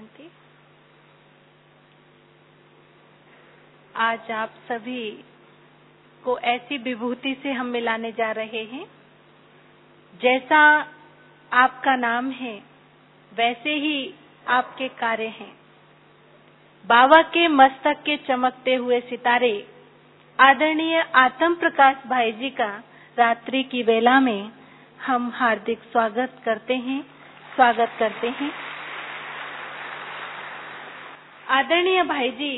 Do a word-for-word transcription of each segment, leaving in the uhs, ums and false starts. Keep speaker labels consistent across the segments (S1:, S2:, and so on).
S1: शांति। आज आप सभी को ऐसी विभूति से हम मिलाने जा रहे हैं, जैसा आपका नाम है वैसे ही आपके कार्य हैं। बाबा के मस्तक के चमकते हुए सितारे आदरणीय आत्म प्रकाश भाई जी का रात्रि की वेला में हम हार्दिक स्वागत करते हैं स्वागत करते हैं। आदरणीय भाई जी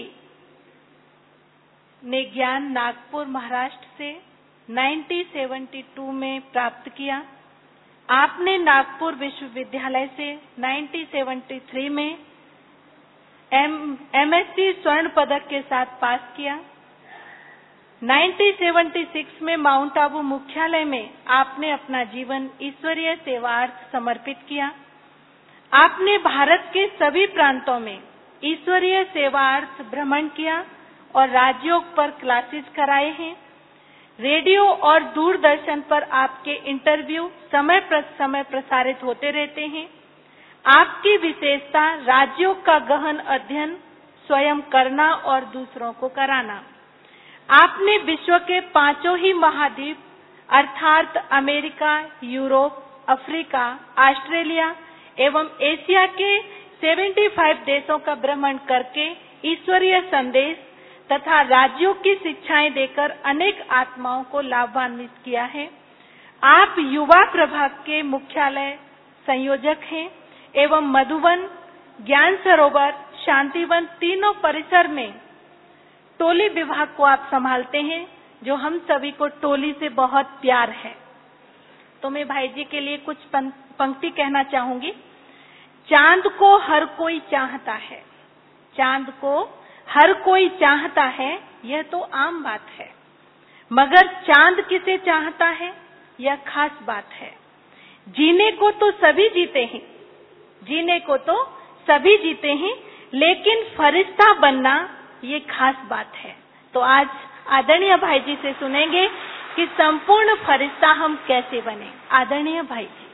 S1: ने ज्ञान नागपुर महाराष्ट्र से उन्नीस सौ बहत्तर में प्राप्त किया। आपने नागपुर विश्वविद्यालय से उन्नीस सौ तिहत्तर में एम एमएससी स्वर्ण पदक के साथ पास किया। उन्नीस सौ छिहत्तर में माउंट आबू मुख्यालय में आपने अपना जीवन ईश्वरीय सेवार्थ समर्पित किया। आपने भारत के सभी प्रांतों में ईश्वरीय सेवार्थ भ्रमण किया और राजयोग पर क्लासेस कराए हैं। रेडियो और दूरदर्शन पर आपके इंटरव्यू समय पर समय प्रसारित होते रहते हैं। आपकी विशेषता राजयोग का गहन अध्ययन स्वयं करना और दूसरों को कराना। आपने विश्व के पांचों ही महाद्वीप अर्थात अमेरिका, यूरोप, अफ्रीका, ऑस्ट्रेलिया एवं एशिया के पचहत्तर देशों का भ्रमण करके ईश्वरीय संदेश तथा राजयोग की शिक्षाएं देकर अनेक आत्माओं को लाभान्वित किया है। आप युवा प्रभाग के मुख्यालय संयोजक हैं एवं मधुबन, ज्ञान सरोवर, शांतिवन तीनों परिसर में टोली विभाग को आप संभालते हैं, जो हम सभी को टोली से बहुत प्यार है। तो मैं भाई जी के लिए कुछ पंक्ति कहना चाहूंगी। चांद को हर कोई चाहता है, चांद को हर कोई चाहता है, यह तो आम बात है, मगर चांद किसे चाहता है यह खास बात है। जीने को तो सभी जीते हैं, जीने को तो सभी जीते हैं, लेकिन फरिश्ता बनना ये खास बात है। तो आज आदरणीय भाई जी से सुनेंगे कि संपूर्ण फरिश्ता हम कैसे बने। आदरणीय भाई जी।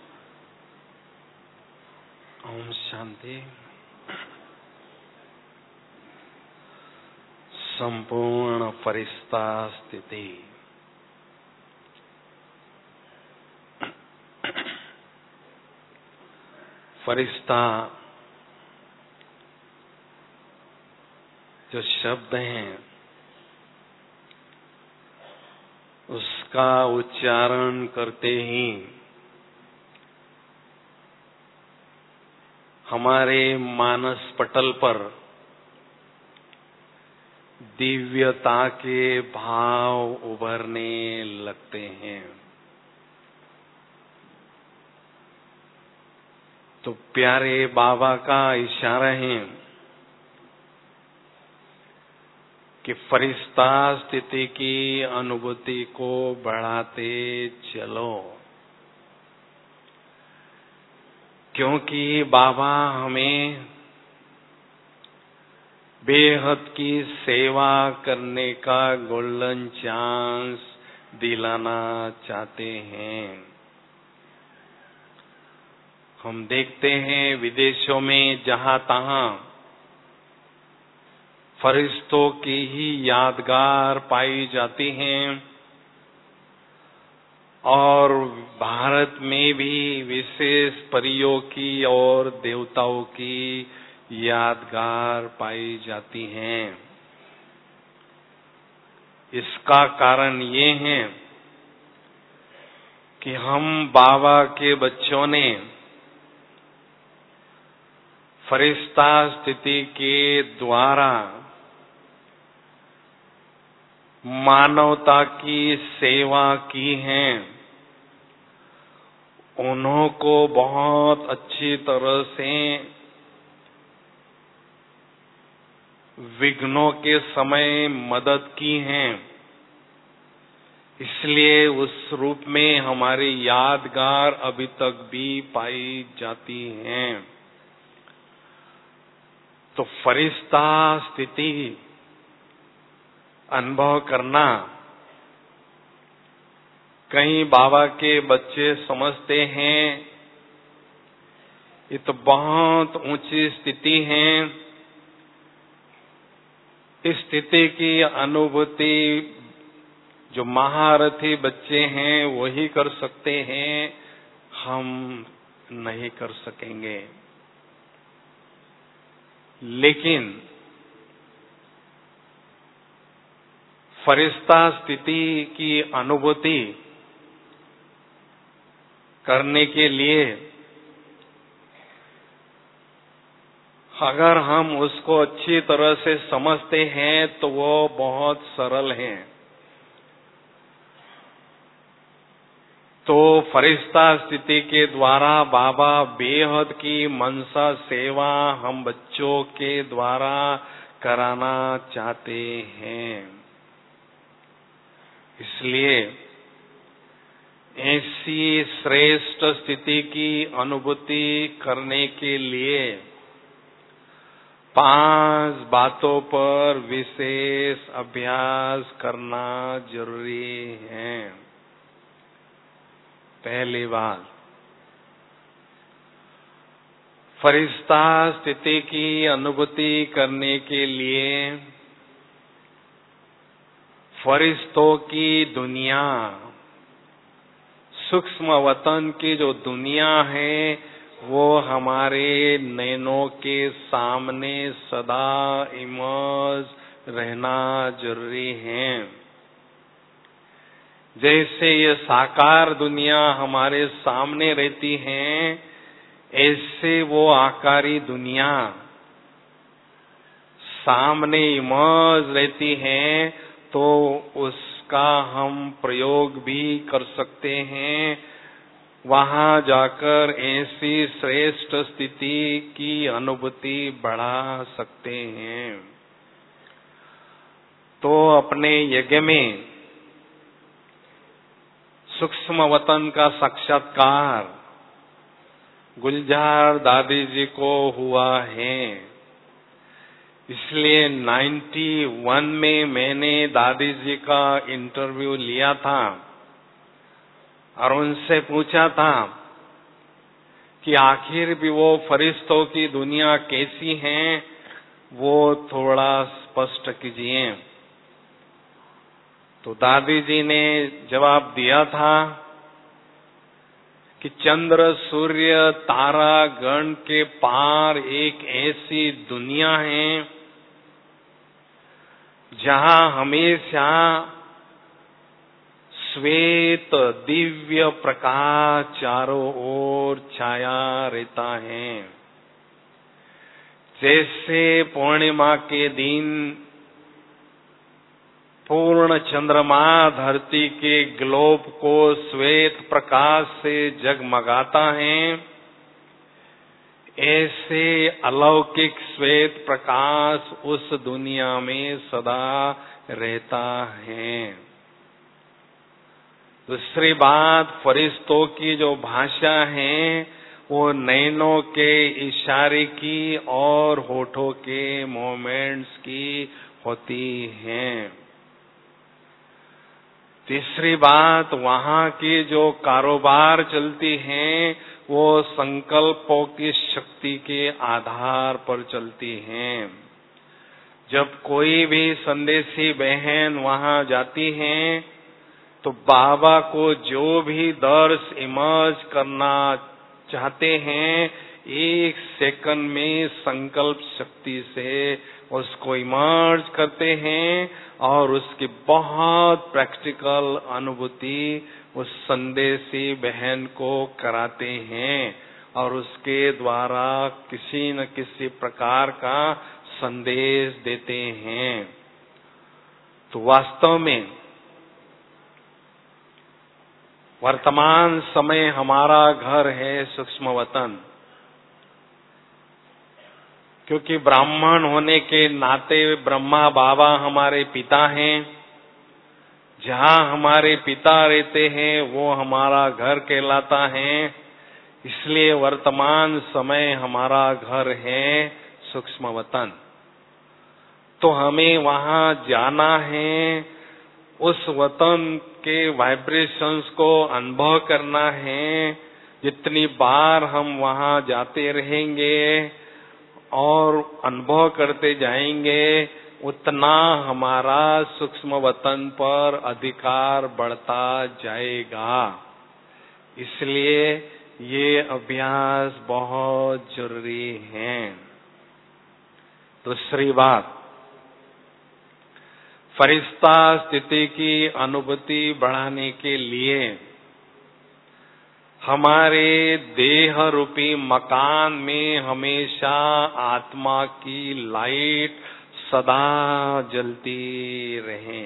S2: ओम शांति। संपूर्ण फरिश्ता स्थिति। फरिश्ता जो शब्द हैं उसका उच्चारण करते ही हमारे मानस पटल पर दिव्यता के भाव उभरने लगते हैं। तो प्यारे बाबा का इशारा है कि फरिश्ता स्थिति की अनुभूति को बढ़ाते चलो, क्योंकि बाबा हमें बेहद की सेवा करने का गोल्डन चांस दिलाना चाहते हैं। हम देखते हैं विदेशों में जहां तहां फरिश्तों की ही यादगार पाई जाती हैं और भारत में भी विशेष परियों की और देवताओं की यादगार पाई जाती हैं। इसका कारण ये है कि हम बाबा के बच्चों ने फरिश्ता स्थिति के द्वारा मानवता की सेवा की है। उन्हों को बहुत अच्छी तरह से विघ्नों के समय मदद की है, इसलिए उस रूप में हमारी यादगार अभी तक भी पाई जाती हैं। तो फरिश्ता स्थिति अनुभव करना, कई बाबा के बच्चे समझते हैं ये तो बहुत ऊंची स्थिति है। इस स्थिति की अनुभूति जो महारथी बच्चे हैं वही कर सकते हैं, हम नहीं कर सकेंगे। लेकिन फरिश्ता स्थिति की अनुभूति करने के लिए अगर हम उसको अच्छी तरह से समझते हैं तो वो बहुत सरल है। तो फरिश्ता स्थिति के द्वारा बाबा बेहद की मनसा सेवा हम बच्चों के द्वारा कराना चाहते हैं। इसलिए ऐसी श्रेष्ठ स्थिति की अनुभूति करने के लिए पांच बातों पर विशेष अभ्यास करना जरूरी है। पहली बात, फरिश्ता स्थिति की अनुभूति करने के लिए फरिश्तों की दुनिया, सूक्ष्म वतन की जो दुनिया है वो हमारे नैनों के सामने सदा इमर्ज रहना जरूरी है। जैसे ये साकार दुनिया हमारे सामने रहती है, ऐसे वो आकारी दुनिया सामने इमर्ज रहती है, तो उसका हम प्रयोग भी कर सकते हैं। वहां जाकर ऐसी श्रेष्ठ स्थिति की अनुभूति बढ़ा सकते हैं। तो अपने यज्ञ में सूक्ष्म वतन का साक्षात्कार गुलजार दादी जी को हुआ है। इसलिए इक्यानवे में मैंने दादी जी का इंटरव्यू लिया था और उनसे पूछा था कि आखिर भी वो फरिश्तों की दुनिया कैसी है, वो थोड़ा स्पष्ट कीजिए। तो दादी जी ने जवाब दिया था कि चंद्र सूर्य तारा गण के पार एक ऐसी दुनिया है जहां हमेशा श्वेत दिव्य प्रकाश चारों ओर छाया रहता है। जैसे पूर्णिमा के दिन पूर्ण चंद्रमा धरती के ग्लोब को श्वेत प्रकाश से जगमगाता है, ऐसे अलौकिक श्वेत प्रकाश उस दुनिया में सदा रहता है। दूसरी बात, फरिश्तों की जो भाषा है वो नैनों के इशारे की और होठों के मूवमेंट्स की होती है। तीसरी बात, वहां की जो कारोबार चलती हैं वो संकल्पों की शक्ति के आधार पर चलती हैं। जब कोई भी संदेशी बहन वहां जाती हैं तो बाबा को जो भी दर्श इमर्ज करना चाहते हैं, एक सेकंड में संकल्प शक्ति से उसको इमर्ज करते हैं और उसकी बहुत प्रैक्टिकल अनुभूति उस संदेशी बहन को कराते हैं और उसके द्वारा किसी न किसी प्रकार का संदेश देते हैं। तो वास्तव में वर्तमान समय हमारा घर है सूक्ष्म वतन, क्योंकि ब्राह्मण होने के नाते ब्रह्मा बाबा हमारे पिता हैं। जहां हमारे पिता रहते हैं वो हमारा घर कहलाता है। इसलिए वर्तमान समय हमारा घर है सूक्ष्म वतन। तो हमें वहां जाना है, उस वतन के वाइब्रेशंस को अनुभव करना है, जितनी बार हम वहां जाते रहेंगे और अनुभव करते जाएंगे, उतना हमारा सूक्ष्म वतन पर अधिकार बढ़ता जाएगा। इसलिए ये अभ्यास बहुत जरूरी है। दूसरी बात, फरिश्ता स्थिति की अनुभूति बढ़ाने के लिए हमारे देह रूपी मकान में हमेशा आत्मा की लाइट सदा जलती रहे।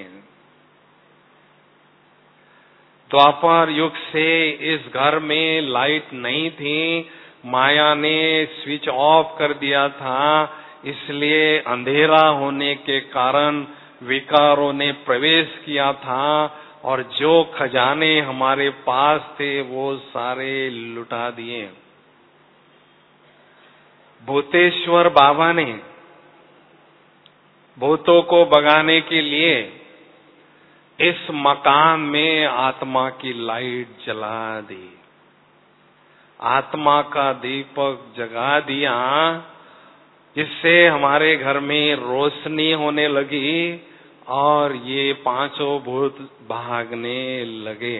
S2: द्वापर युग से इस घर में लाइट नहीं थी, माया ने स्विच ऑफ कर दिया था, इसलिए अंधेरा होने के कारण विकारों ने प्रवेश किया था और जो खजाने हमारे पास थे वो सारे लुटा दिए। भूतेश्वर बाबा ने भूतों को भगाने के लिए इस मकान में आत्मा की लाइट जला दी, आत्मा का दीपक जगा दिया, जिससे हमारे घर में रोशनी होने लगी और ये पांचों भूत भागने लगे।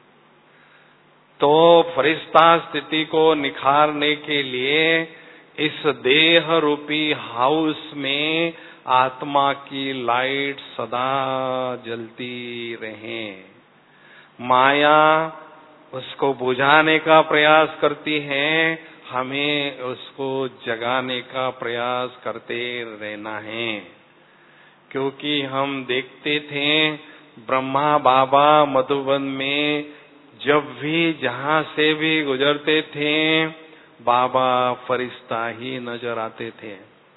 S2: तो फरिश्ता स्थिति को निखारने के लिए इस देह रूपी हाउस में आत्मा की लाइट सदा जलती रहे। माया उसको बुझाने का प्रयास करती है, हमें उसको जगाने का प्रयास करते रहना है। क्योंकि हम देखते थे ब्रह्मा बाबा मधुबन में जब भी जहां से भी गुजरते थे, बाबा फरिश्ता ही नजर आते थे।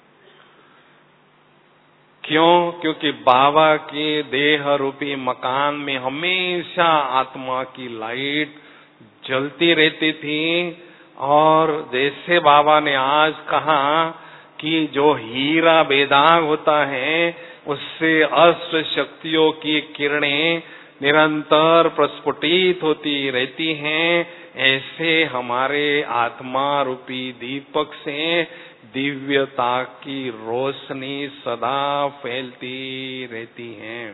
S2: क्यों? क्योंकि बाबा के देह रूपी मकान में हमेशा आत्मा की लाइट जलती रहती थी। और जैसे बाबा ने आज कहा कि जो हीरा बेदाग होता है, उससे अष्ट शक्तियों की किरणें निरंतर प्रस्फुटित होती रहती हैं, ऐसे हमारे आत्मा रूपी दीपक से दिव्यता की रोशनी सदा फैलती रहती है।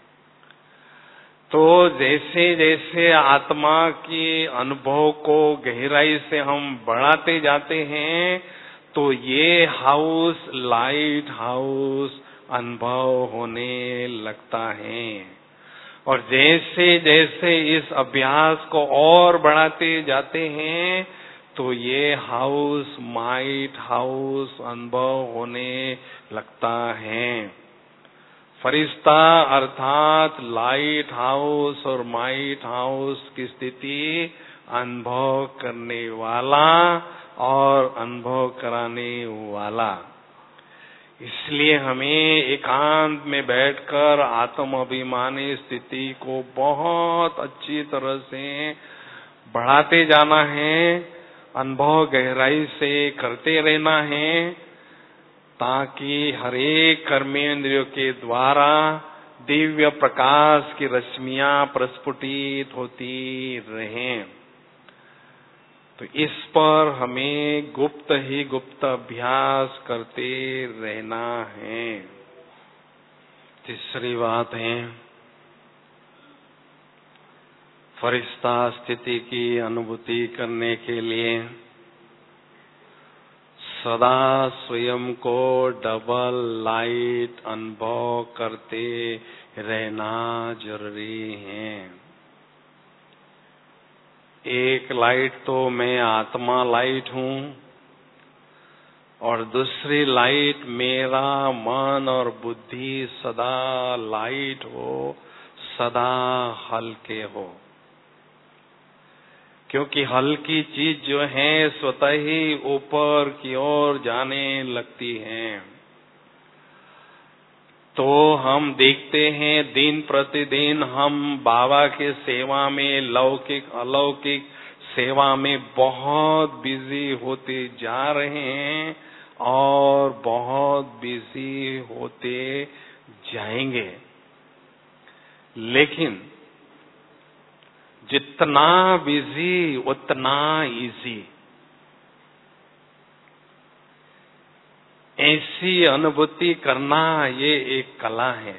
S2: तो जैसे जैसे आत्मा के अनुभव को गहराई से हम बढ़ाते जाते हैं, तो ये हाउस लाइट हाउस अनुभव होने लगता है। और जैसे जैसे इस अभ्यास को और बढ़ाते जाते हैं, तो ये हाउस माइट हाउस अनुभव होने लगता है। फरिश्ता अर्थात लाइट हाउस और माइट हाउस की स्थिति अनुभव करने वाला और अनुभव कराने वाला। इसलिए हमें एकांत में बैठकर आत्म अभिमानी स्थिति को बहुत अच्छी तरह से बढ़ाते जाना है, अनुभव गहराई से करते रहना है, ताकि हरेक कर्मेंद्रियों के द्वारा दिव्य प्रकाश की रश्मियां प्रस्फुटित होती रहें। तो इस पर हमें गुप्त ही गुप्त अभ्यास करते रहना है। तीसरी बात है, फरिश्ता स्थिति की अनुभूति करने के लिए सदा स्वयं को डबल लाइट अनुभव करते रहना जरूरी है। एक लाइट तो मैं आत्मा लाइट हूँ और दूसरी लाइट मेरा मन और बुद्धि सदा लाइट हो, सदा हल्के हो। क्योंकि हल्की चीज जो है स्वतः ही ऊपर की ओर जाने लगती है। तो हम देखते हैं दिन प्रतिदिन हम बाबा के सेवा में, लौकिक अलौकिक सेवा में बहुत बिजी होते जा रहे हैं और बहुत बिजी होते जाएंगे। लेकिन जितना बिजी उतना इजी, ऐसी अनुभूति करना ये एक कला है।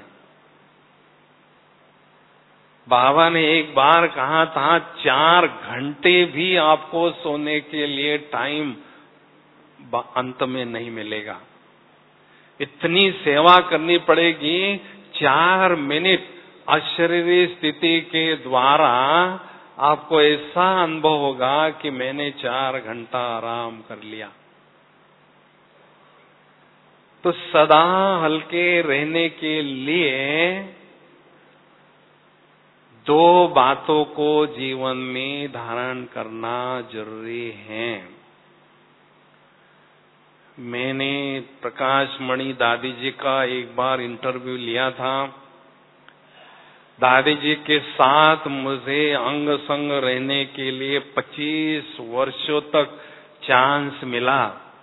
S2: बाबा ने एक बार कहा था, चार घंटे भी आपको सोने के लिए टाइम अंत में नहीं मिलेगा। इतनी सेवा करनी पड़ेगी, चार मिनट अशरीरी स्थिति के द्वारा आपको ऐसा अनुभव होगा कि मैंने चार घंटा आराम कर लिया। तो सदा हल्के रहने के लिए दो बातों को जीवन में धारण करना जरूरी है। मैंने प्रकाश मणि दादी जी का एक बार इंटरव्यू लिया था। दादी जी के साथ मुझे अंग संग रहने के लिए पच्चीस वर्षों तक चांस मिला।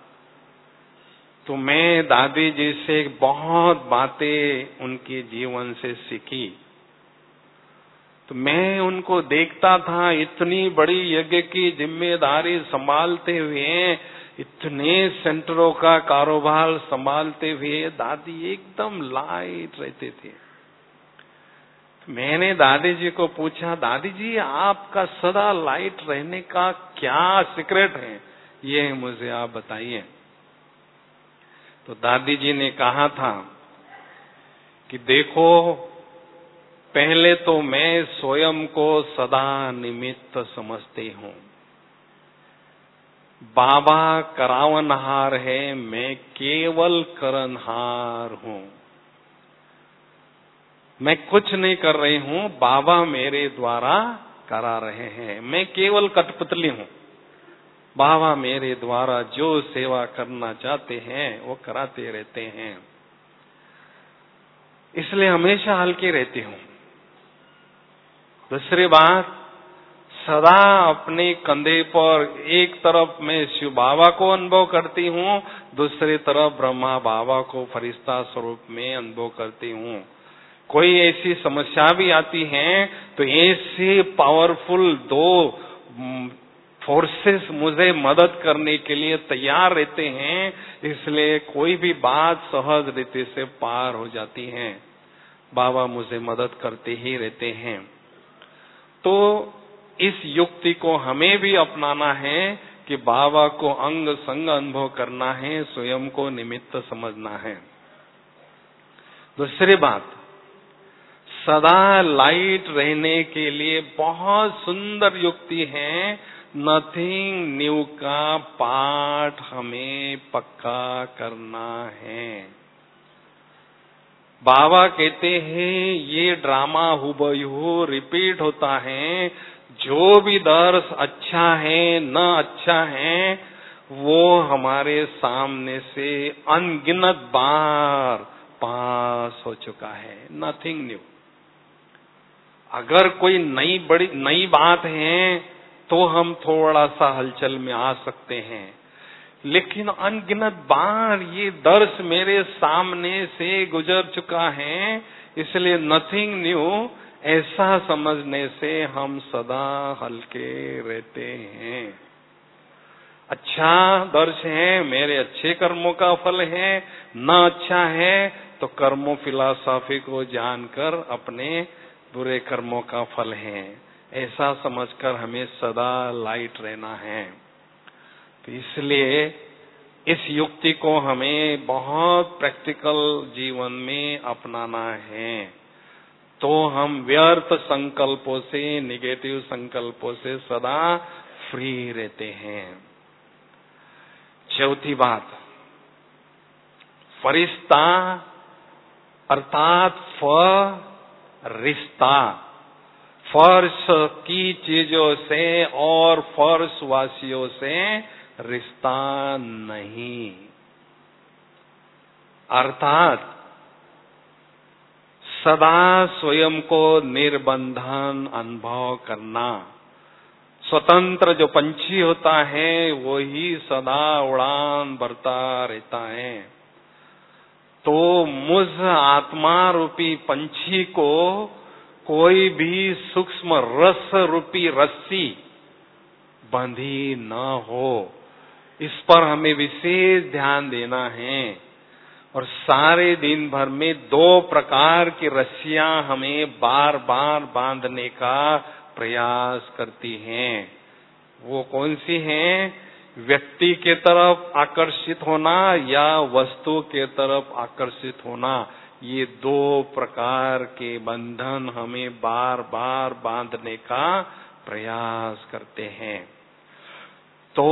S2: तो मैं दादी जी से बहुत बातें उनके जीवन से सीखी। तो मैं उनको देखता था, इतनी बड़ी यज्ञ की जिम्मेदारी संभालते हुए, इतने सेंटरों का कारोबार संभालते हुए दादी एकदम लाइट रहते थे। मैंने दादी जी को पूछा, दादी जी आपका सदा लाइट रहने का क्या सीक्रेट है, ये मुझे आप बताइए। तो दादी जी ने कहा था कि देखो, पहले तो मैं स्वयं को सदा निमित्त समझती हूँ। बाबा करावनहार है, मैं केवल करनहार हूँ। मैं कुछ नहीं कर रही हूँ, बाबा मेरे द्वारा करा रहे हैं। मैं केवल कठपुतली हूँ। बाबा मेरे द्वारा जो सेवा करना चाहते हैं वो कराते रहते हैं, इसलिए हमेशा हल्के रहती हूँ। दूसरी बात, सदा अपने कंधे पर एक तरफ मैं शिव बाबा को अनुभव करती हूँ, दूसरी तरफ ब्रह्मा बाबा को फरिश्ता स्वरूप में अनुभव करती हूँ। कोई ऐसी समस्या भी आती है तो ऐसे पावरफुल दो फोर्सेस मुझे मदद करने के लिए तैयार रहते हैं, इसलिए कोई भी बात सहज रीति से पार हो जाती है। बाबा मुझे मदद करते ही रहते हैं। तो इस युक्ति को हमें भी अपनाना है कि बाबा को अंग संग अनुभव करना है, स्वयं को निमित्त समझना है। दूसरी बात, सदा लाइट रहने के लिए बहुत सुंदर युक्ति है, नथिंग न्यू का पाठ हमें पक्का करना है। बाबा कहते हैं ये ड्रामा हुबहू रिपीट होता है, जो भी दर्श अच्छा है न अच्छा है वो हमारे सामने से अनगिनत बार पास हो चुका है। Nothing new. अगर कोई नई बड़ी नई बात है तो हम थोड़ा सा हलचल में आ सकते हैं, लेकिन अनगिनत बार ये दर्श मेरे सामने से गुजर चुका है, इसलिए नथिंग न्यू ऐसा समझने से हम सदा हल्के रहते हैं। अच्छा दर्श है, मेरे अच्छे कर्मों का फल है, न अच्छा है तो कर्मों फिलॉसफी को जानकर अपने बुरे कर्मों का फल है, ऐसा समझकर हमें सदा लाइट रहना है। तो इसलिए इस युक्ति को हमें बहुत प्रैक्टिकल जीवन में अपनाना है, तो हम व्यर्थ संकल्पों से, निगेटिव संकल्पों से सदा फ्री रहते हैं। चौथी बात, फरिश्ता अर्थात फरिश्ता, फर्श की चीजों से और फर्श वासियों से रिश्ता नहीं। अर्थात सदा स्वयं को निर्बंधन अनुभव करना। स्वतंत्र जो पंछी होता है वही सदा उड़ान भरता रहता है। तो मुझ आत्मा रूपी पंछी को कोई भी सूक्ष्म रस रूपी रस्सी बंधी न हो, इस पर हमें विशेष ध्यान देना है। और सारे दिन भर में दो प्रकार की रस्सियां हमें बार बार बांधने का प्रयास करती हैं। वो कौन सी हैं? व्यक्ति के तरफ आकर्षित होना या वस्तु के तरफ आकर्षित होना। ये दो प्रकार के बंधन हमें बार बार बांधने का प्रयास करते हैं। तो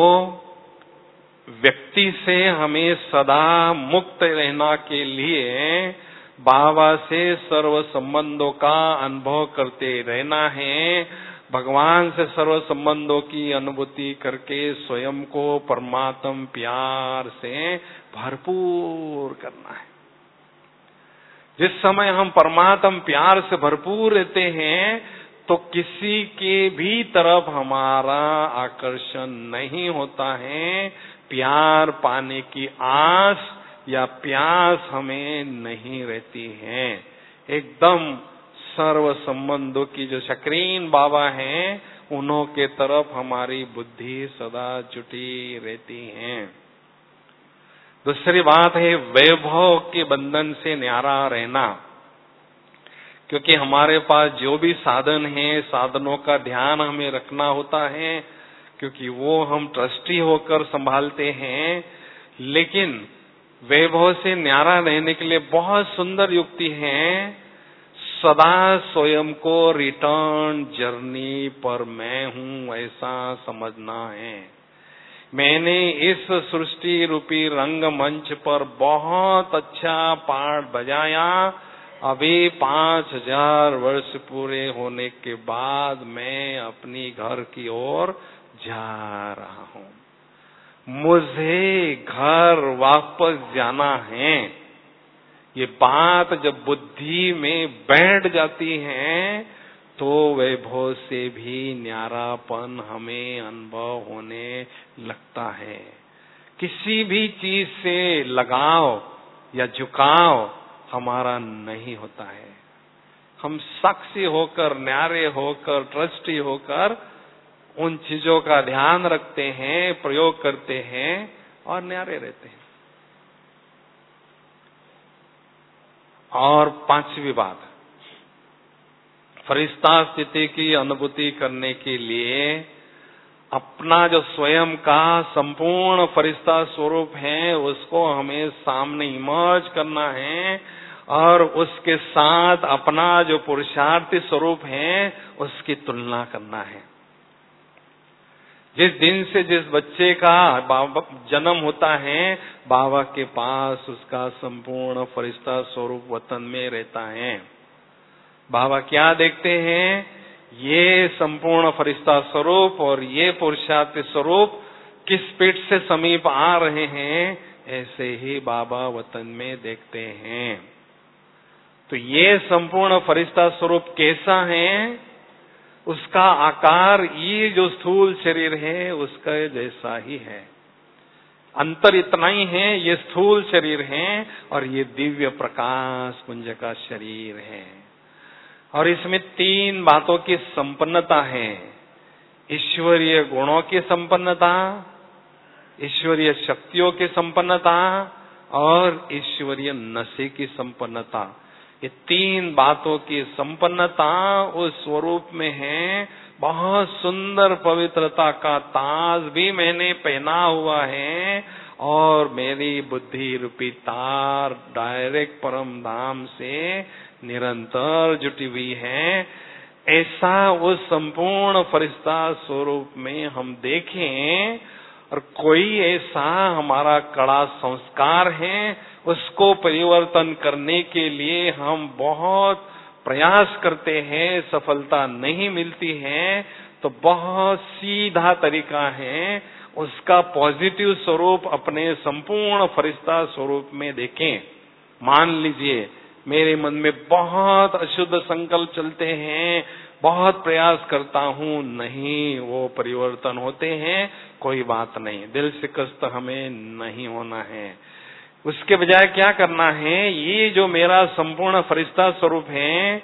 S2: व्यक्ति से हमें सदा मुक्त रहना के लिए बाबा से सर्व संबंधों का अनुभव करते रहना है। भगवान से सर्व संबंधों की अनुभूति करके स्वयं को परमात्म प्यार से भरपूर करना है। जिस समय हम परमात्म प्यार से भरपूर रहते हैं तो किसी के भी तरफ हमारा आकर्षण नहीं होता है। प्यार पाने की आस या प्यास हमें नहीं रहती है। एकदम सर्व संबंधों की जो शक्रीन बाबा हैं, उन्हों के तरफ हमारी बुद्धि सदा जुटी रहती है। दूसरी बात है वैभव के बंधन से न्यारा रहना। क्योंकि हमारे पास जो भी साधन है, साधनों का ध्यान हमें रखना होता है, क्योंकि वो हम ट्रस्टी होकर संभालते हैं। लेकिन वैभव से न्यारा रहने के लिए बहुत सुंदर युक्ति है। सदा स्वयं को रिटर्न जर्नी पर मैं हूं ऐसा समझना है। मैंने इस सृष्टि रूपी रंगमंच पर बहुत अच्छा पाठ बजाया। अभी पांच हजार वर्ष पूरे होने के बाद मैं अपनी घर की ओर जा रहा हूं। मुझे घर वापस जाना है। ये बात जब बुद्धि में बैठ जाती है तो वैभव से भी न्यारापन हमें अनुभव होने लगता है। किसी भी चीज से लगाव या झुकाव हमारा नहीं होता है। हम साक्षी होकर, न्यारे होकर, ट्रस्टी होकर उन चीजों का ध्यान रखते हैं, प्रयोग करते हैं और न्यारे रहते हैं। और पांचवी बात, फरिश्ता स्थिति की अनुभूति करने के लिए अपना जो स्वयं का संपूर्ण फरिश्ता स्वरूप है उसको हमें सामने इमर्ज करना है और उसके साथ अपना जो पुरुषार्थी स्वरूप है उसकी तुलना करना है। जिस दिन से जिस बच्चे का जन्म होता है, बाबा के पास उसका संपूर्ण फरिश्ता स्वरूप वतन में रहता है। बाबा क्या देखते हैं? ये संपूर्ण फरिश्ता स्वरूप और ये पुरुषार्थी स्वरूप किस पीठ से समीप आ रहे हैं, ऐसे ही बाबा वतन में देखते हैं। तो ये संपूर्ण फरिश्ता स्वरूप कैसा है? उसका आकार ये जो स्थूल शरीर है उसका जैसा ही है। अंतर इतना ही है, ये स्थूल शरीर है और ये दिव्य प्रकाश पुंज का शरीर है। और इसमें तीन बातों की संपन्नता है। ईश्वरीय गुणों की संपन्नता, ईश्वरीय शक्तियों की संपन्नता और ईश्वरीय नशे की संपन्नता। ये तीन बातों की संपन्नता उस स्वरूप में है। बहुत सुंदर पवित्रता का ताज भी मैंने पहना हुआ है और मेरी बुद्धि रूपी तार डायरेक्ट परम धाम से निरंतर जुटी हुई है। ऐसा उस संपूर्ण फरिश्ता स्वरूप में हम देखें और कोई ऐसा हमारा कड़ा संस्कार है, उसको परिवर्तन करने के लिए हम बहुत प्रयास करते हैं, सफलता नहीं मिलती है, तो बहुत सीधा तरीका है उसका पॉजिटिव स्वरूप अपने संपूर्ण फरिश्ता स्वरूप में देखें। मान लीजिए मेरे मन में बहुत अशुद्ध संकल्प चलते हैं, बहुत प्रयास करता हूँ, नहीं वो परिवर्तन होते हैं, कोई बात नहीं, दिल शिकस्त हमें नहीं होना है। उसके बजाय क्या करना है? ये जो मेरा संपूर्ण फरिश्ता स्वरूप है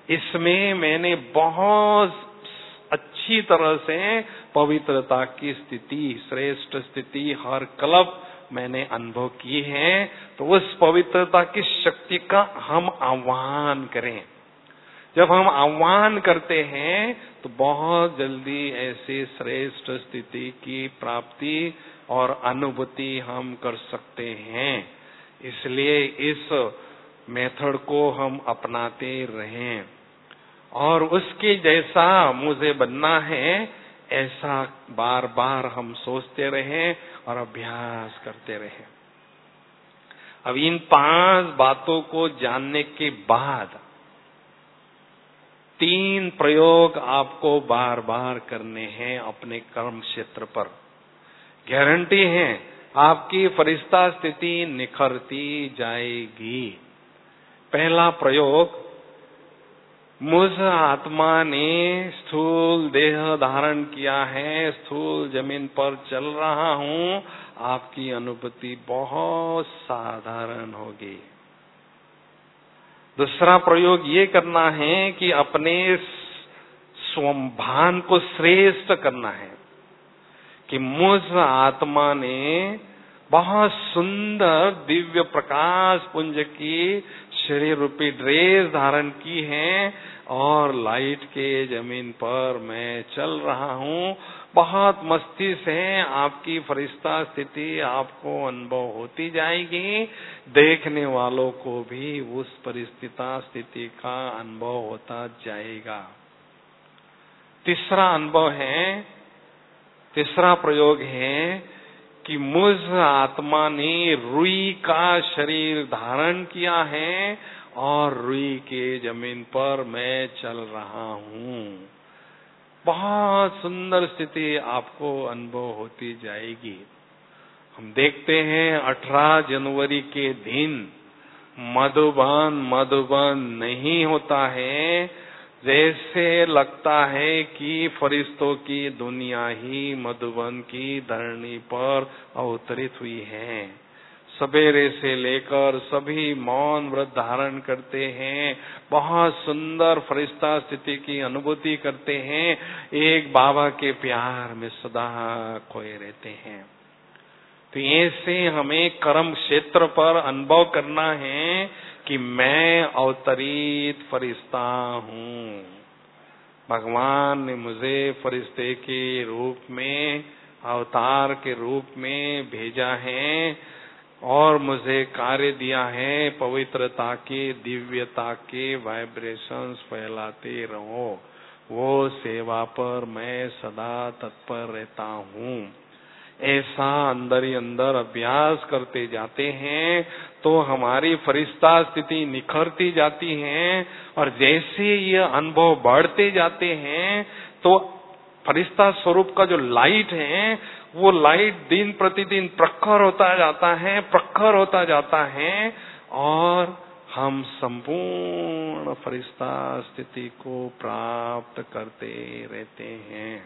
S2: इसमें मैंने बहुत अच्छी तरह से पवित्रता की स्थिति, श्रेष्ठ स्थिति हर कल्प मैंने अनुभव की है। तो उस पवित्रता की शक्ति का हम आह्वान करें। जब हम आह्वान करते हैं तो बहुत जल्दी ऐसी श्रेष्ठ स्थिति की प्राप्ति और अनुभूति हम कर सकते हैं। इसलिए इस मेथड को हम अपनाते रहें और उसके जैसा मुझे बनना है ऐसा बार बार हम सोचते रहें और अभ्यास करते रहें। अब इन पांच बातों को जानने के बाद तीन प्रयोग आपको बार बार करने हैं अपने कर्म क्षेत्र पर। गारंटी है आपकी फरिश्ता स्थिति निखरती जाएगी। पहला प्रयोग, मुझ आत्मा ने स्थूल देह धारण किया है, स्थूल जमीन पर चल रहा हूँ, आपकी अनुभूति बहुत साधारण होगी। दूसरा प्रयोग ये करना है कि अपने स्वभान को श्रेष्ठ करना है कि मुझ आत्मा ने बहुत सुंदर दिव्य प्रकाश पुंज की शरीर रूपी ड्रेस धारण की है और लाइट के जमीन पर मैं चल रहा हूँ। बहुत मस्ती से आपकी फरिश्ता स्थिति आपको अनुभव होती जाएगी। देखने वालों को भी उस परिस्थिति स्थिति का अनुभव होता जाएगा। तीसरा अनुभव है, तीसरा प्रयोग है कि मुझ आत्मा ने रुई का शरीर धारण किया है और रुई के जमीन पर मैं चल रहा हूँ। बहुत सुंदर स्थिति आपको अनुभव होती जाएगी। हम देखते हैं अठारह जनवरी के दिन मधुबन मधुबन नहीं होता है, जैसे लगता है कि फरिश्तों की दुनिया ही मधुबन की धरनी पर अवतरित हुई है। सवेरे से लेकर सभी मौन व्रत धारण करते हैं, बहुत सुंदर फरिश्ता स्थिति की अनुभूति करते हैं, एक बाबा के प्यार में सदा खोए रहते हैं। तो ऐसे हमें कर्म क्षेत्र पर अनुभव करना है कि मैं अवतरित फरिश्ता हूँ। भगवान ने मुझे फरिश्ते के रूप में, अवतार के रूप में भेजा है और मुझे कार्य दिया है पवित्रता के, दिव्यता के वाइब्रेशंस फैलाते रहो। वो सेवा पर मैं सदा तत्पर रहता हूँ। ऐसा अंदर ही अंदर अभ्यास करते जाते हैं तो हमारी फरिश्ता स्थिति निखरती जाती है और जैसे ये अनुभव बढ़ते जाते हैं तो फरिश्ता स्वरूप का जो लाइट है वो लाइट दिन प्रतिदिन प्रखर होता जाता है, प्रखर होता जाता है और हम संपूर्ण फरिश्ता स्थिति को प्राप्त करते रहते हैं।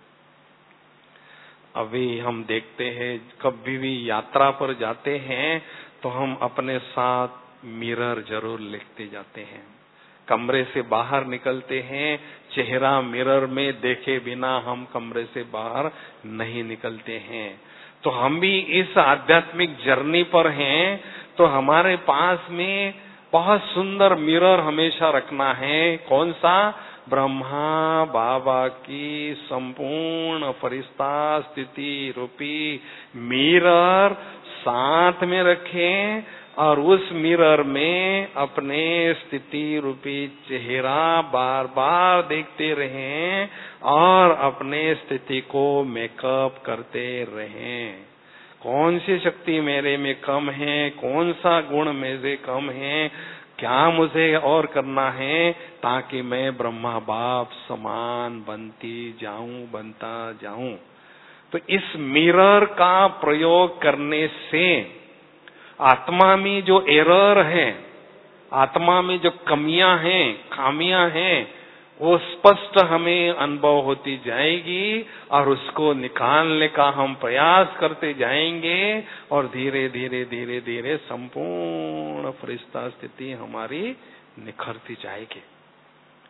S2: अभी हम देखते हैं कभी भी यात्रा पर जाते हैं तो हम अपने साथ मिरर जरूर लेते जाते हैं। कमरे से बाहर निकलते हैं, चेहरा मिरर में देखे बिना हम कमरे से बाहर नहीं निकलते हैं। तो हम भी इस आध्यात्मिक जर्नी पर हैं तो हमारे पास में बहुत सुंदर मिरर हमेशा रखना है। कौन सा? ब्रह्मा बाबा की संपूर्ण फरिश्ता स्थिति रूपी मिरर साथ में रखें और उस मिरर में अपने स्थिति रूपी चेहरा बार बार देखते रहें और अपने स्थिति को मेकअप करते रहें। कौन सी शक्ति मेरे में कम है, कौन सा गुण मेरे कम है, क्या मुझे और करना है ताकि मैं ब्रह्मा बाप समान बनती जाऊं, बनता जाऊं। तो इस मिरर का प्रयोग करने से आत्मा में जो एरर है, आत्मा में जो कमियां हैं, खामियां हैं, वो स्पष्ट हमें अनुभव होती जाएगी और उसको निकालने का हम प्रयास करते जाएंगे और धीरे धीरे धीरे धीरे संपूर्ण फरिश्ता स्थिति हमारी निखरती जाएगी।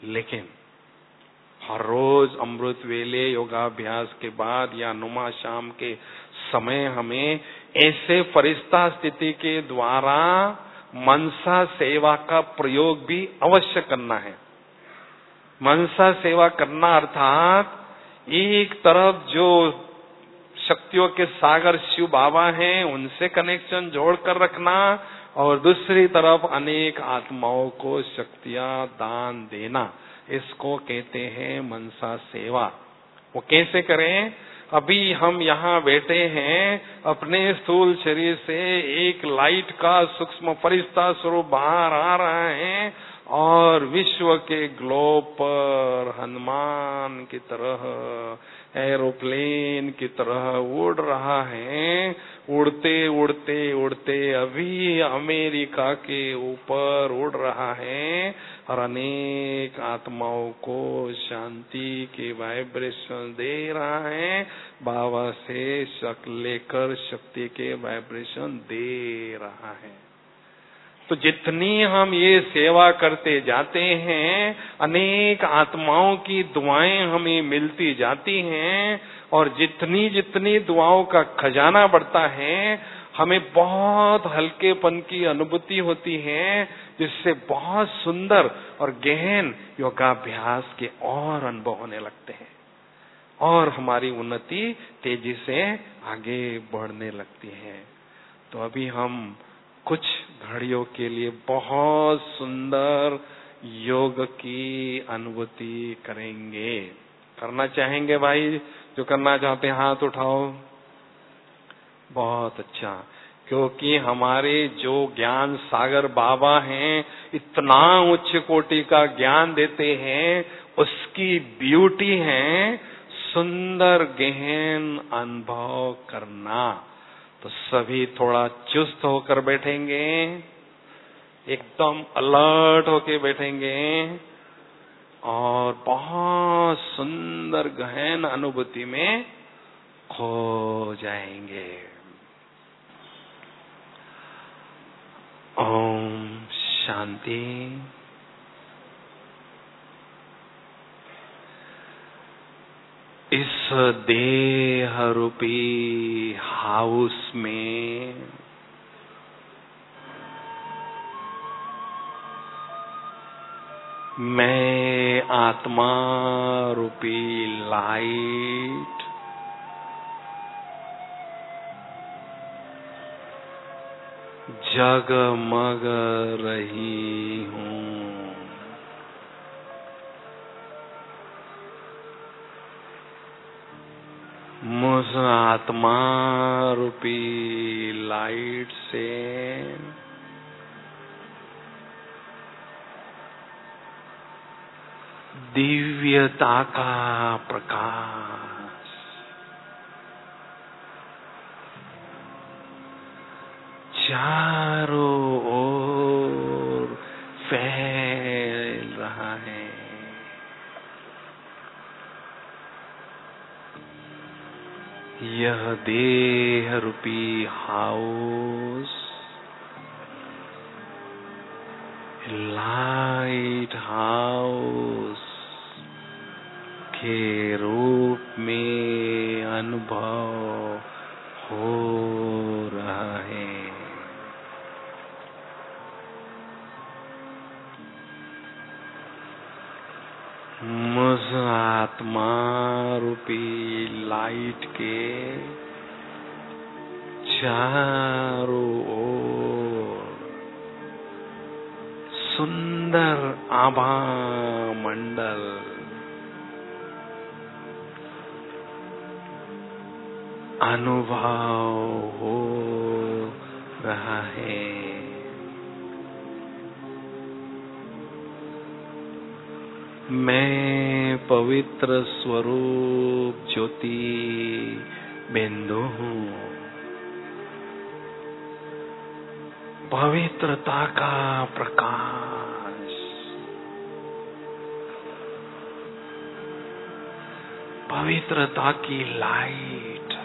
S2: लेकिन हर रोज अमृत वेले योगाभ्यास के बाद या नुमा शाम के समय हमें ऐसे फरिश्ता स्थिति के द्वारा मनसा सेवा का प्रयोग भी अवश्य करना है। मनसा सेवा करना अर्थात एक तरफ जो शक्तियों के सागर शिव बाबा हैं उनसे कनेक्शन जोड़कर रखना और दूसरी तरफ अनेक आत्माओं को शक्तियां दान देना, इसको कहते हैं मनसा सेवा। वो कैसे करें? अभी हम यहाँ बैठे हैं, अपने स्थूल शरीर से एक लाइट का सूक्ष्म फरिश्ता स्वरूप बाहर आ रहा है और विश्व के ग्लोब पर हनुमान की तरह, एरोप्लेन की तरह उड़ रहा है। उड़ते उड़ते उड़ते अभी अमेरिका के ऊपर उड़ रहा है और अनेक आत्माओं को शांति के वाइब्रेशन दे रहा है। बाबा से शक लेकर शक्ति के वाइब्रेशन दे रहा है। तो जितनी हम ये सेवा करते जाते हैं, अनेक आत्माओं की दुआएं हमें मिलती जाती हैं और जितनी जितनी दुआओं का खजाना बढ़ता है, हमें बहुत हल्केपन की अनुभूति होती है, जिससे बहुत सुंदर और गहन योगाभ्यास के और अनुभव होने लगते हैं और हमारी उन्नति तेजी से आगे बढ़ने लगती है। तो अभी हम कुछ घड़ियों के लिए बहुत सुंदर योग की अनुभूति करेंगे। करना चाहेंगे भाई? जो करना चाहते हैं हाथ उठाओ। बहुत अच्छा, क्योंकि हमारे जो ज्ञान सागर बाबा हैं, इतना उच्च कोटि का ज्ञान देते हैं, उसकी ब्यूटी है सुंदर गहन अनुभव करना। तो सभी थोड़ा चुस्त होकर बैठेंगे, एकदम अलर्ट होके बैठेंगे और बहुत सुंदर गहन अनुभूति में खो जाएंगे। ओम शांति। इस देह रूपी हाउस में मैं आत्मा रूपी लाइट जगमग रही हूँ। मुझ आत्मा रूपी लाइट से दिव्यता का प्रकाश चारों ओर फैल रहा है। यह देह रूपी हाउस लाइट हाउस के रूप में अनुभव हो रहा है। मुझ आत्मा रूपी लाइट के चारों ओर सुंदर आभा मंडल अनुभव हो रहा है। मैं पवित्र स्वरूप ज्योति बिंदु हूँ। पवित्रता का प्रकाश, पवित्रता की लाइट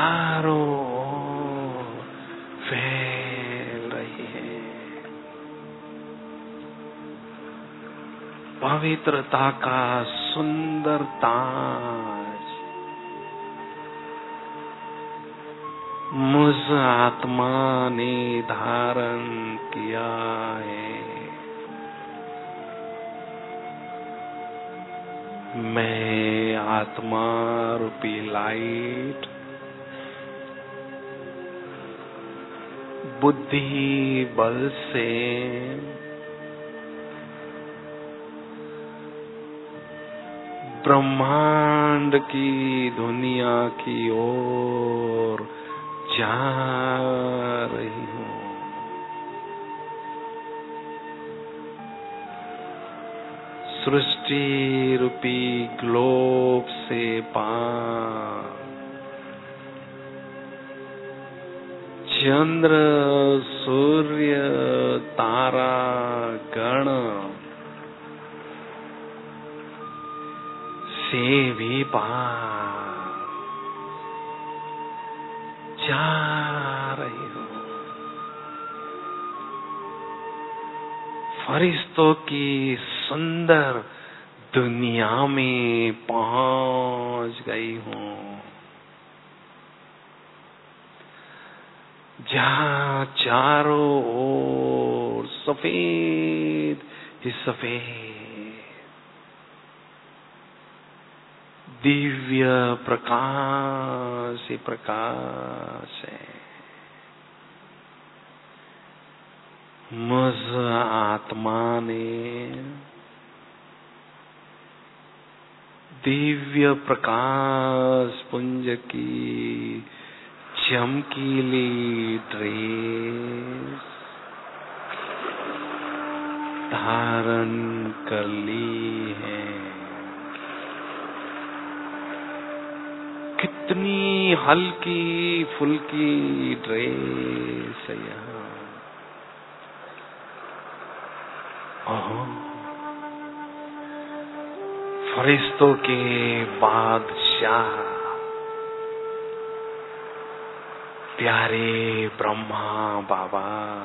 S2: चारों ओर फैल रही है। पवित्रता का सुंदर ताज मुझ आत्मा ने धारण किया है। मैं आत्मा रूपी लाइट बुद्धि बल से ब्रह्मांड की दुनिया की ओर जा रही हूँ। सृष्टि रूपी ग्लोब से पार चंद्र सूर्य तारा गण से भी पार जा रही हूँ। फरिश्तों की सुंदर दुनिया में पहुंच गई हूँ, जहाँ चारों ओर सफेद ही सफेद दिव्य प्रकाश ही प्रकाश है। मुझ आत्मा ने दिव्य प्रकाश पुंज की चमकीली ड्रेस धारण कर ली है। कितनी हल्की फुल्की ड्रेस है यहाँ। ओह, फरिश्तों के बादशाह प्यारे ब्रह्मा बाबा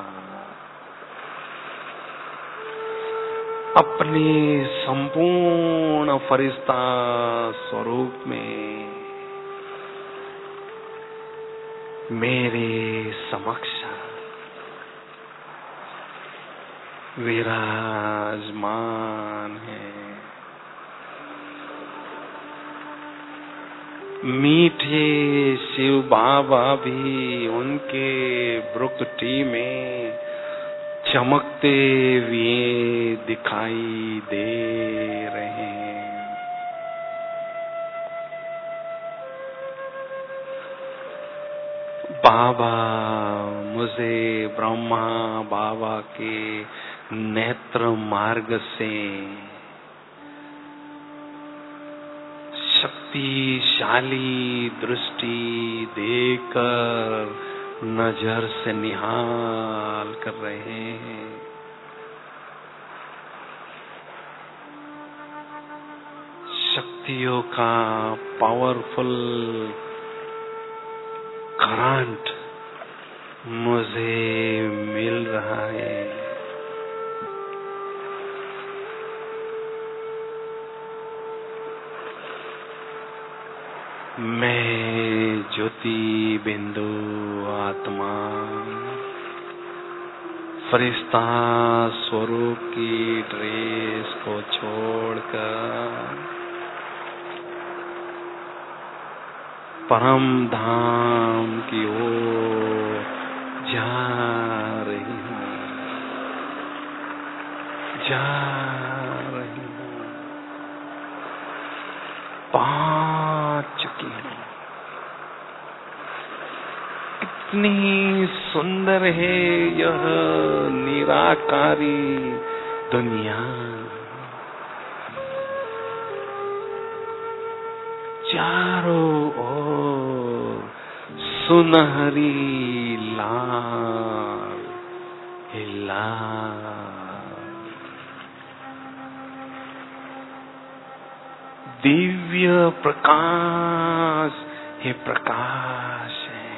S2: अपने संपूर्ण फरिश्ता स्वरूप में मेरे समक्ष विराजमान है। मीठे शिव बाबा भी उनके भ्रुकुटी में चमकते हुए दिखाई दे रहे हैं। बाबा मुझे ब्रह्मा बाबा के नेत्र मार्ग से शक्तिशाली दृष्टि देकर नजर से निहाल कर रहे हैं। शक्तियों का पावरफुल करंट मुझे मिल रहा है। मैं ज्योति बिंदु आत्मा फरिश्ता स्वरूप की ड्रेस को छोड़कर परम धाम की ओर जा रही हूँ, जा रही हूँ। पहुंच चुकी हूँ। कितनी सुंदर है यह निराकारी दुनिया। चारों ओर सुनहरी लाल ही लाल दिव्य प्रकाश ही प्रकाश है।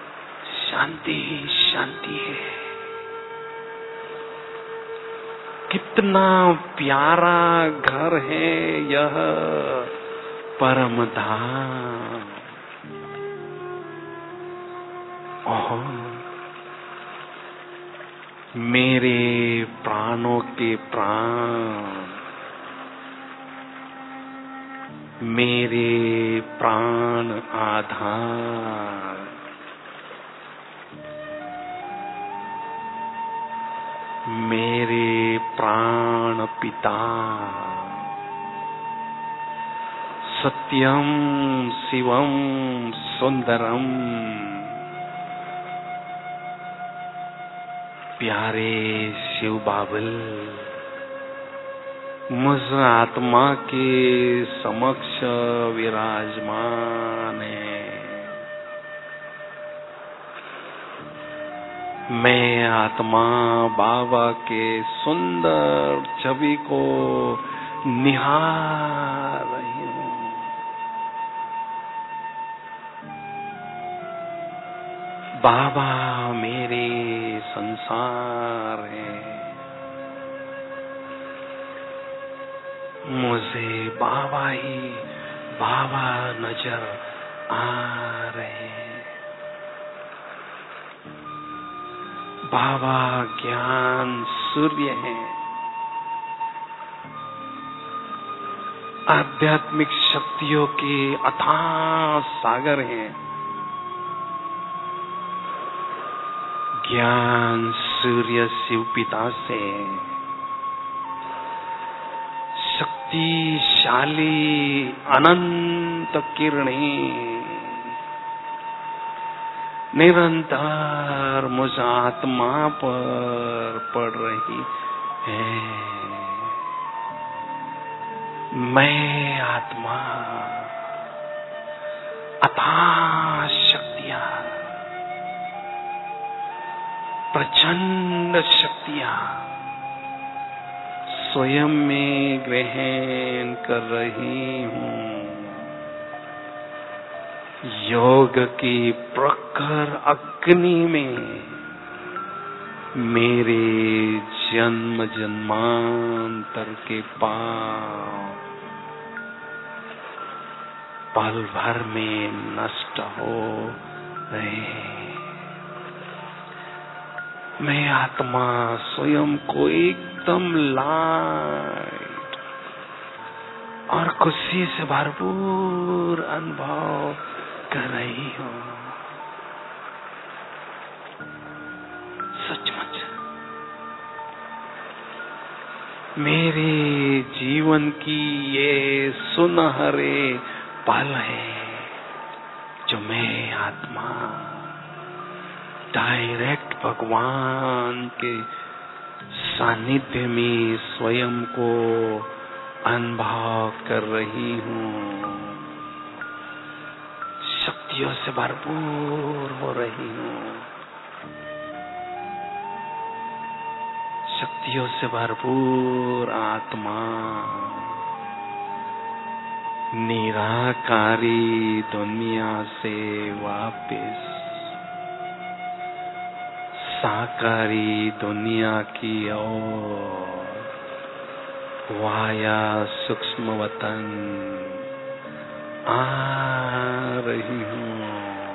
S2: शांति ही शांति है। कितना प्यारा घर है यह परम धाम। ओह मेरे प्राणों के प्राण, मेरे प्राण आधार, मेरे प्राण पिता, सत्यम शिवम सुंदरम, प्यारे शिव बाबल, मुझ आत्मा के समक्ष विराजमान है। मैं आत्मा बाबा के सुंदर छवि को निहार रही हूँ। बाबा मेरे संसार है, मुझे बाबा ही बाबा नजर आ रहे हैं। बाबा ज्ञान सूर्य है, आध्यात्मिक शक्तियों के अथाह सागर हैं। ज्ञान सूर्य शिव पिता से शक्तिशाली अनंत किरणें निरंतर मुझ आत्मा पर पड़ रही है। मैं आत्मा अथाह शक्तियां, प्रचंड शक्तियां स्वयं में ग्रहण कर रही हूँ। योग की प्रखर अग्नि में मेरे जन्म जन्मांतर के पाप पल भर में नष्ट हो रहे हैं। मैं आत्मा स्वयं को एकदम लाइट और खुशी से भरपूर अनुभव कर रही हूँ। सचमुच मेरे जीवन की ये सुनहरे पल है जो मैं आत्मा डायरेक्ट भगवान के सानिध्य में स्वयं को अनुभव कर रही हूँ। शक्तियों से भरपूर हो रही हूँ, शक्तियों से भरपूर आत्मा निराकारी दुनिया से वापिस साकारी दुनिया की ओर वाया सूक्ष्म वतन आ रही हूँ,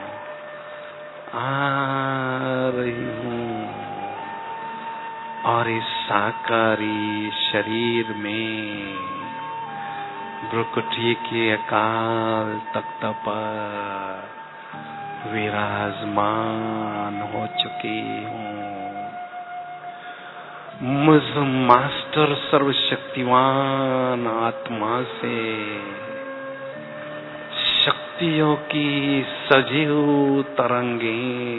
S2: आ रही हूँ और इस साकारी शरीर में भ्रुकुटी के अकाल तख्त पर विराजमान हो चुकी हूँ। मुझ मास्टर सर्वशक्तिवान आत्मा से शक्तियों की सजीव तरंगे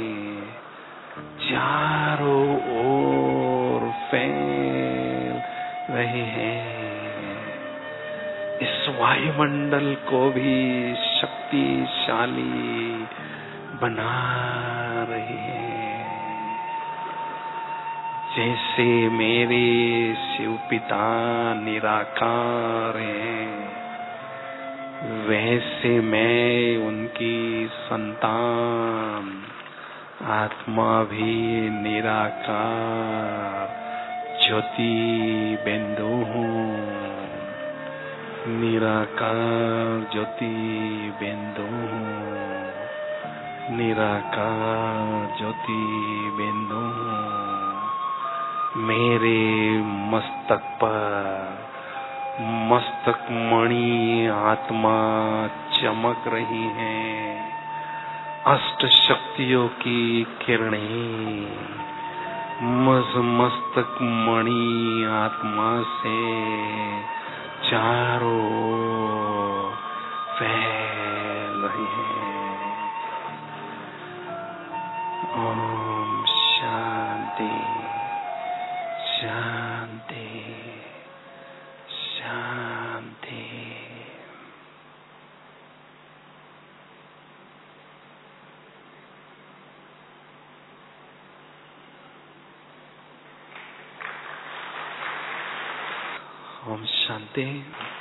S2: चारों ओर फैल रहे हैं। इस वायुमंडल को भी शक्तिशाली बना रही है। जैसे मेरे शिव पिता निराकार हैं, वैसे मैं उनकी संतान आत्मा भी निराकार ज्योति बिंदु हूँ, निराकार ज्योति बिंदु हूँ, निराकार ज्योति बिंदु हूँ। मेरे मस्तक पर मस्तक मणि आत्मा चमक रही है। अष्ट शक्तियों की किरणें मुझ मस्तक मणि आत्मा से चारों ओर फैल रही हैं। ओम शांति शांति शांति। ओम शांति।